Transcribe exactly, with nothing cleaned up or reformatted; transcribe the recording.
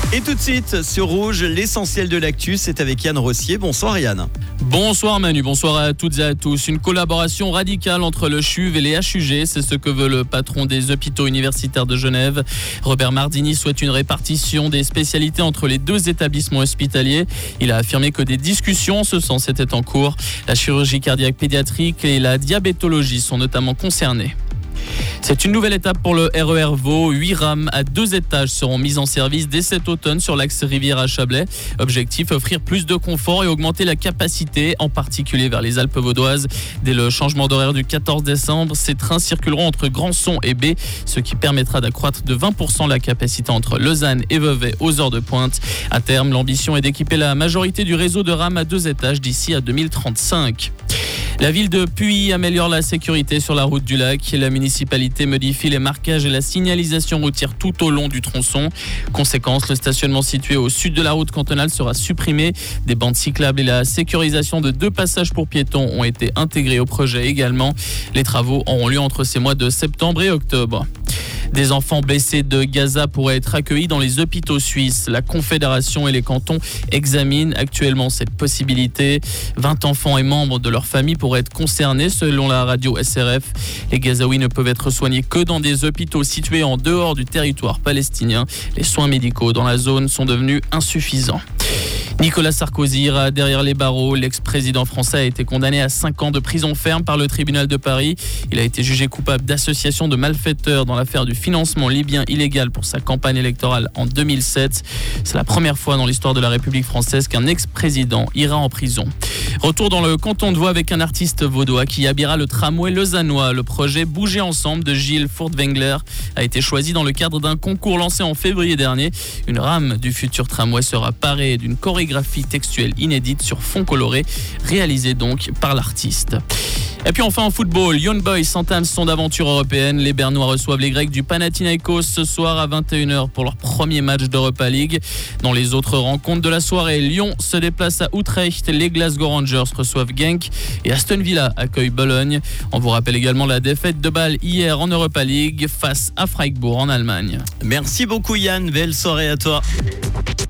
Et tout de suite, sur Rouge, l'essentiel de l'actu, c'est avec Yann Rossier. Bonsoir Yann. Bonsoir Manu, bonsoir à toutes et à tous. Une collaboration radicale entre le C H U V et les H U G, c'est ce que veut le patron des hôpitaux universitaires de Genève. Robert Mardini souhaite une répartition des spécialités entre les deux établissements hospitaliers. Il a affirmé que des discussions en ce sens étaient en cours. La chirurgie cardiaque pédiatrique et la diabétologie sont notamment concernées. C'est une nouvelle étape pour le R E R Vaud. Huit rames à deux étages seront mises en service dès cet automne sur l'axe Rivière à Chablais. Objectif, offrir plus de confort et augmenter la capacité, en particulier vers les Alpes vaudoises. Dès le changement d'horaire du quatorze décembre, ces trains circuleront entre Grandson et B, ce qui permettra d'accroître de vingt pour cent la capacité entre Lausanne et Vevey aux heures de pointe. À terme, l'ambition est d'équiper la majorité du réseau de rames à deux étages d'ici à deux mille trente-cinq. La ville de Puy améliore la sécurité sur la route du lac. La municipalité modifie les marquages et la signalisation routière tout au long du tronçon. Conséquence, le stationnement situé au sud de la route cantonale sera supprimé. Des bandes cyclables et la sécurisation de deux passages pour piétons ont été intégrés au projet également. Les travaux auront lieu entre ces mois de septembre et octobre. Des enfants blessés de Gaza pourraient être accueillis dans les hôpitaux suisses. La Confédération et les cantons examinent actuellement cette possibilité. vingt enfants et membres de leur famille pourraient être concernés selon la radio S R F. Les Gazaouis ne peuvent être soignés que dans des hôpitaux situés en dehors du territoire palestinien. Les soins médicaux dans la zone sont devenus insuffisants. Nicolas Sarkozy ira derrière les barreaux. L'ex-président français a été condamné à cinq ans de prison ferme par le tribunal de Paris. Il a été jugé coupable d'association de malfaiteurs dans l'affaire du financement libyen illégal pour sa campagne électorale en deux mille sept. C'est la première fois dans l'histoire de la République française qu'un ex-président ira en prison. Retour dans le canton de Vaud avec un artiste vaudois qui habillera le tramway lausannois. Le projet Bouger ensemble de Gilles Furtwängler a été choisi dans le cadre d'un concours lancé en février dernier. Une rame du futur tramway sera parée d'une chorégraphie textuelle inédite sur fond coloré, réalisée donc par l'artiste. Et puis enfin en football, Young Boys s'entament son aventure européenne. Les Bernois reçoivent les Grecs du Panathinaikos ce soir à vingt et une heures pour leur premier match d'Europa League. Dans les autres rencontres de la soirée, Lyon se déplace à Utrecht, les Glasgow Rangers reçoivent Genk et Aston Villa accueille Bologne. On vous rappelle également la défaite de Bâle hier en Europa League face à Freiburg en Allemagne. Merci beaucoup Yann, belle soirée à toi.